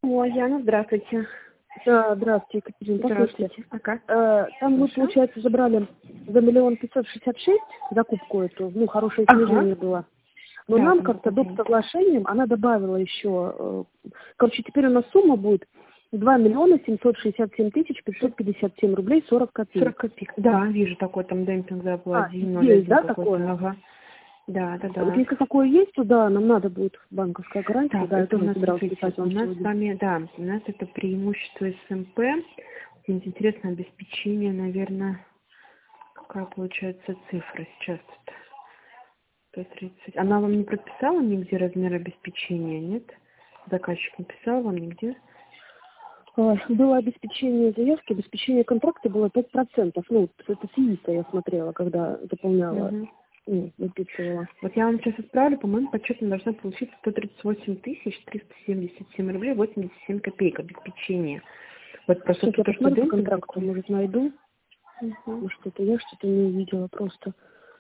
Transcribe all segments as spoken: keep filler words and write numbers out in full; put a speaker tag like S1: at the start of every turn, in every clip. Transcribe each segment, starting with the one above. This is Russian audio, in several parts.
S1: Алло, Яна, здравствуйте.
S2: Да, здравствуйте, Екатерина.
S1: Здравствуйте. Ага.
S2: Э, Там мы,
S1: Слушаю.
S2: получается, забрали за миллион пятьсот шестьдесят шесть закупку эту, ну, хорошее
S1: Ага.
S2: снижение было. Но
S1: Да,
S2: нам
S1: там
S2: как-то
S1: такой
S2: доп.
S1: бренд.
S2: Соглашением она добавила еще, э, короче, теперь у нас сумма будет два миллиона семьсот шестьдесят семь тысяч пятьсот пятьдесят семь рублей сорок
S1: сорок
S2: копеек.
S1: копеек. Да, вижу такой там демпинг забыл
S2: А,
S1: один ноль
S2: есть,
S1: один
S2: да,
S1: какой-то.
S2: такое?
S1: Ага. Да, да,
S2: Вот
S1: да.
S2: если такое есть, то да, нам надо будет банковская гарантия,
S1: Так,
S2: да, я
S1: это у
S2: тоже
S1: нас,
S2: собиралась
S1: смотрите,
S2: писать
S1: у
S2: вам
S1: нас с
S2: сегодня.
S1: вами, да, у нас это преимущество СМП. Здесь интересно обеспечение, наверное, какая получается цифра сейчас тут. сто тридцать. Она вам не прописала нигде размер обеспечения, нет? Заказчик не писал вам нигде?
S2: Ой, Было обеспечение заявки, обеспечение контракта было пять процентов. Ну, вот это СИИСа я смотрела, когда заполняла,
S1: Угу.
S2: ну, выписывала.
S1: Вот я вам сейчас отправлю, по моему подсчету должна получиться сто тридцать восемь тысяч триста семьдесят семь рублей восемьдесят семь копеек обеспечения. Вот просто
S2: Сейчас я
S1: то, что
S2: посмотрю по
S1: демпинг
S2: контракту,
S1: такой.
S2: может, найду.
S1: Угу.
S2: Может, это я что-то не увидела просто.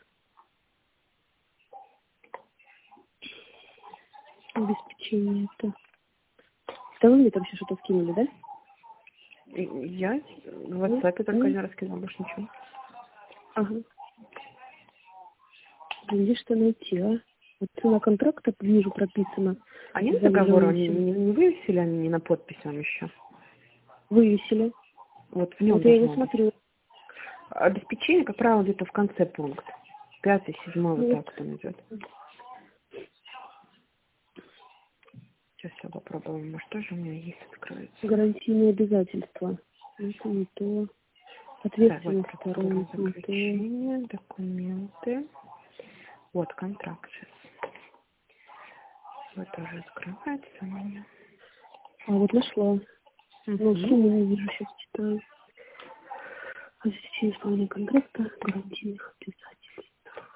S2: Обеспечение это. Это вы мне там еще что-то скинули, да?
S1: Я в
S2: Ну,
S1: WhatsApp только
S2: ну,
S1: один раз сказала, больше ничего.
S2: ага. Где что найти, а? Вот цена контракта, вижу, прописано.
S1: А нет
S2: За
S1: договора?
S2: миллион
S1: Не,
S2: семь.
S1: не, не вывесили они не на подпись вам еще?
S2: Вывесили.
S1: Вот в нем
S2: Вот я его
S1: должно быть.
S2: смотрю.
S1: Обеспечение, как правило, где-то в конце пункта. Пятый, седьмой, вот
S2: Ну,
S1: так вот он идет. Сейчас я попробую, может, тоже у меня есть, откроется.
S2: гарантийные обязательства. Это не то.
S1: Так, вот
S2: Ответственность
S1: процедура
S2: сторон, не то.
S1: заключения, документы. Вот контракт сейчас. Вот тоже открывается у меня.
S2: А вот нашла. Но
S1: Угу.
S2: сумму не вижу, сейчас читаю. Обеспечение исполнения контракта, гарантийных обязательств.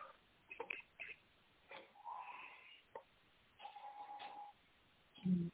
S2: М.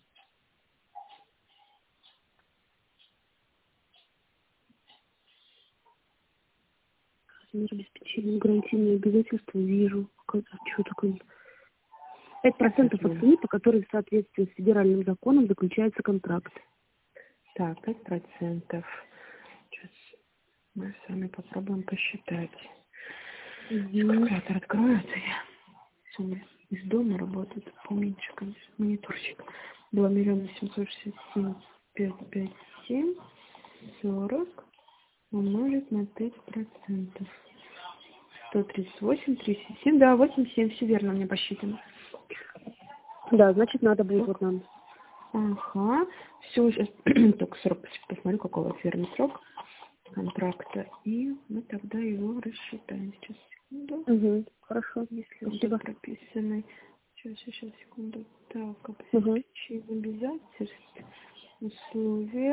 S2: Размер обеспечения, гарантийные обязательства вижу. Как- Что такое? Пять процентов от
S1: Так,
S2: суммы, по которой в соответствии с федеральным законом заключается контракт.
S1: так, пять процентов. Сейчас мы с вами попробуем посчитать.
S2: Угу.
S1: Калькулятор откроется. Я сегодня из дома работает поменьше, конечно, мониторчик. два миллиона семьсот шестьдесят семь пятьсот пятьдесят семь сорок умножить на пять процентов. сто тридцать восемь тридцать семь, да, восемьдесят семь, все верно мне посчитано.
S2: Да, значит, надо будет
S1: Так.
S2: вот нам.
S1: Ага, все, сейчас только срок посмотрю, какой у вас верный срок контракта, и мы тогда его рассчитаем. Сейчас, секунду,
S2: Угу. Хорошо.
S1: если он
S2: Спасибо.
S1: тут прописанный. Сейчас, сейчас, секунду. Так,
S2: Угу.
S1: обеспечение обязательств, условия.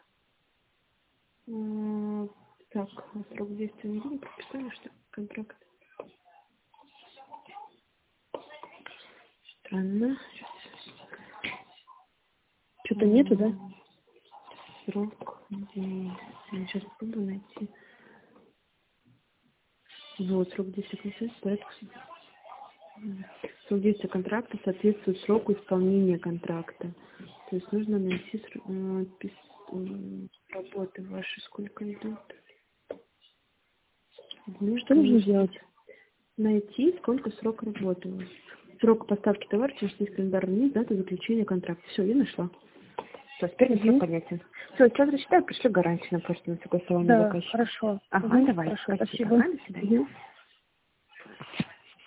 S1: М, Так, а срок действия не прописали, что контракт. Странно.
S2: Что-то нету, да?
S1: М, Срок действия. Сейчас попробую найти. Вот, срок действия контракта, порядка. М, Срок действия контракта соответствует сроку исполнения контракта. То есть нужно найти ср- э, пис- м, работы ваши, сколько идут. Ну,
S2: Что нужно
S1: конечно,
S2: делать?
S1: найти, сколько срок работы у вас. Срок поставки товара через шесть календарных дней, дата заключения контракта. Все, я нашла. Все, теперь мне все
S2: Угу.
S1: понятен. Все, сейчас зачитаю, пришлю гарантию на почту на согласование
S2: Да,
S1: заказчика.
S2: хорошо.
S1: Ага,
S2: Угу.
S1: давай,
S2: Хорошо,
S1: спасибо.
S2: спасибо.
S1: Ага, до свидания.
S2: Угу.